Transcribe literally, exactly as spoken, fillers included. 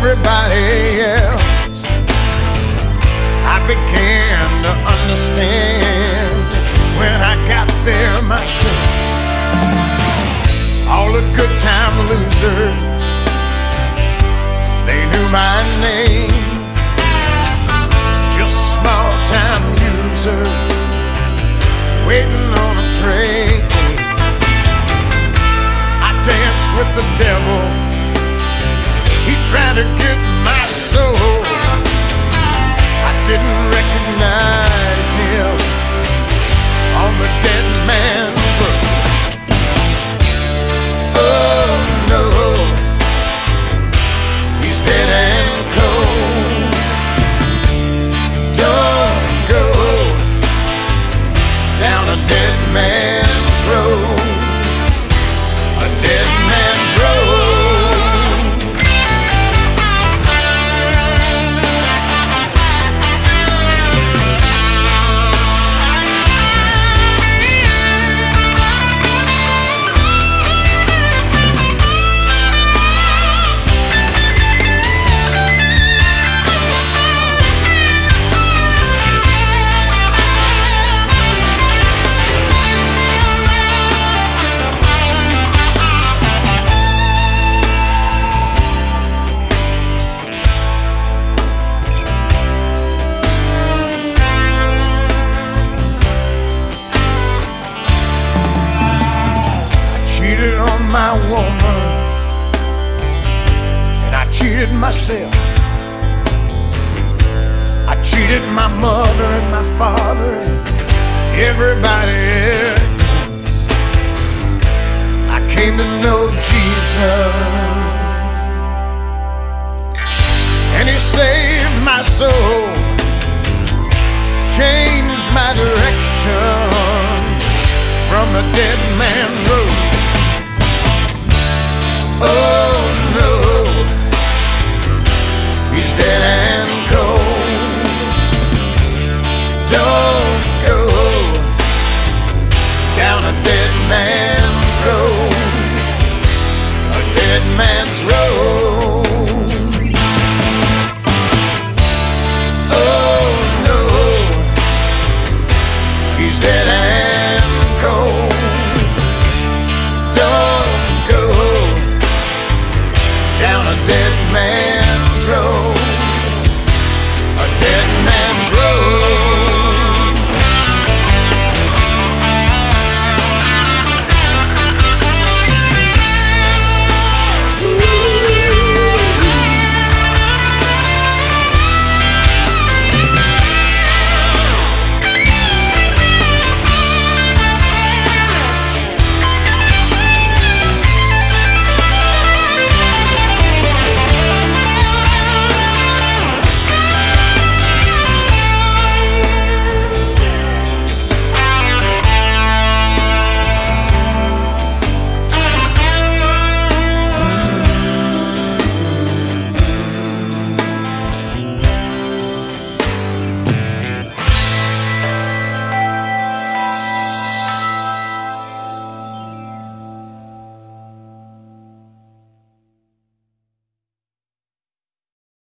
everybody else. I began to understand when I got there myself. All the good time losers, they knew my name. Just small time users waiting on a train. I danced with the devil, he tried to get my soul. I didn't recognize him on the dead man's road. Oh no, he's dead and cold. Don't go down a dead man's road, a dead man's road. My woman, and I cheated myself. I cheated my mother and my father and everybody else. I came to know Jesus, and he saved my soul, changed my direction from the dead man's road. Oh